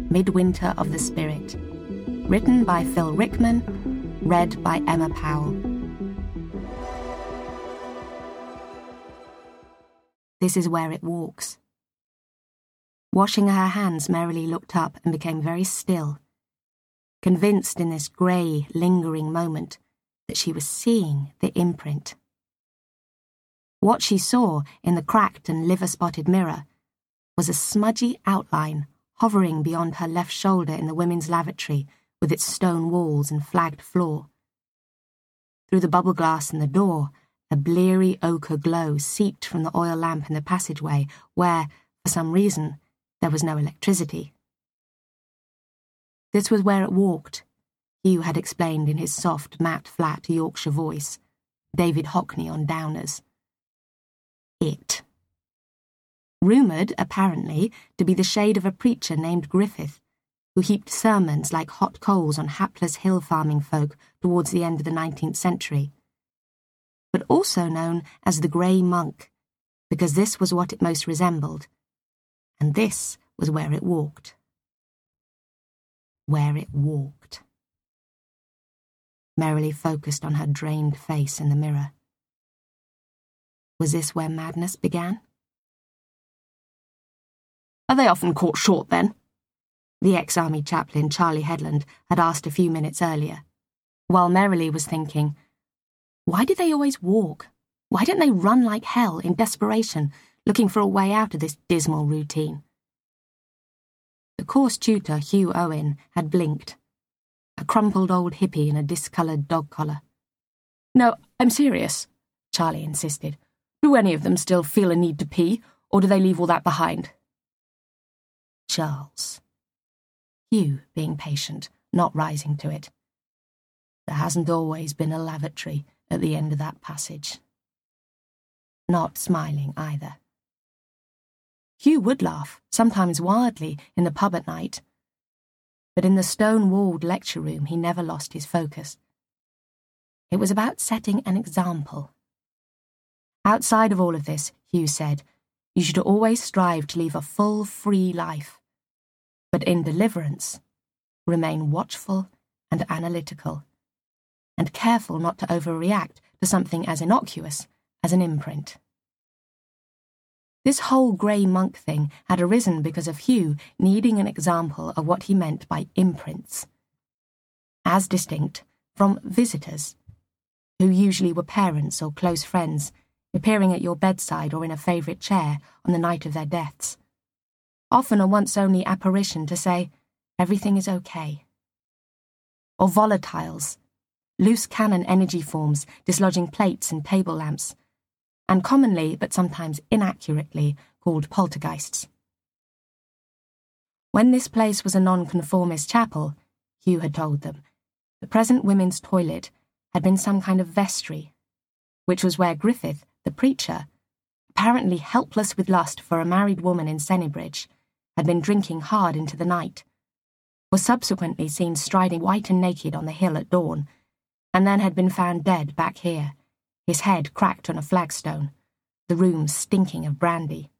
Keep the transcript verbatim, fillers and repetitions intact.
Midwinter of the Spirit. Written by Phil Rickman, read by Emma Powell. This is where it walks. Washing her hands, Merrily looked up and became very still, convinced in this grey, lingering moment that she was seeing the imprint. What she saw in the cracked and liver-spotted mirror was a smudgy outline hovering beyond her left shoulder in the women's lavatory with its stone walls and flagged floor. Through the bubble glass in the door, a bleary ochre glow seeped from the oil lamp in the passageway where, for some reason, there was no electricity. This was where it walked, Hugh had explained in his soft, matte, flat Yorkshire voice, David Hockney on Downers. It. Rumoured, apparently, to be the shade of a preacher named Griffith, who heaped sermons like hot coals on hapless hill-farming folk towards the end of the nineteenth century, but also known as the Grey Monk, because this was what it most resembled, and this was where it walked. Where it walked. Merrily focused on her drained face in the mirror. Was this where madness began? Are they often caught short, then? The ex-army chaplain Charlie Headland had asked a few minutes earlier, while Merrily was thinking, why did they always walk? Why didn't they run like hell in desperation, looking for a way out of this dismal routine? The course tutor, Hugh Owen, had blinked, a crumpled old hippie in a discoloured dog collar. No, I'm serious, Charlie insisted. Do any of them still feel a need to pee, or do they leave all that behind? Charles. Hugh being patient, not rising to it. There hasn't always been a lavatory at the end of that passage. Not smiling either. Hugh would laugh, sometimes wildly, in the pub at night, but in the stone-walled lecture room he never lost his focus. It was about setting an example. Outside of all of this, Hugh said, you should always strive to live a full, free life, but in deliverance, remain watchful and analytical, and careful not to overreact to something as innocuous as an imprint. This whole Grey Monk thing had arisen because of Hugh needing an example of what he meant by imprints, as distinct from visitors, who usually were parents or close friends, appearing at your bedside or in a favourite chair on the night of their deaths. Often a once-only apparition to say, everything is okay. Or volatiles, loose cannon energy forms dislodging plates and table lamps, and commonly, but sometimes inaccurately, called poltergeists. When this place was a nonconformist chapel, Hugh had told them, the present women's toilet had been some kind of vestry, which was where Griffith, the preacher, apparently helpless with lust for a married woman in Sennybridge, had been drinking hard into the night, was subsequently seen striding white and naked on the hill at dawn, and then had been found dead back here, his head cracked on a flagstone, the room stinking of brandy.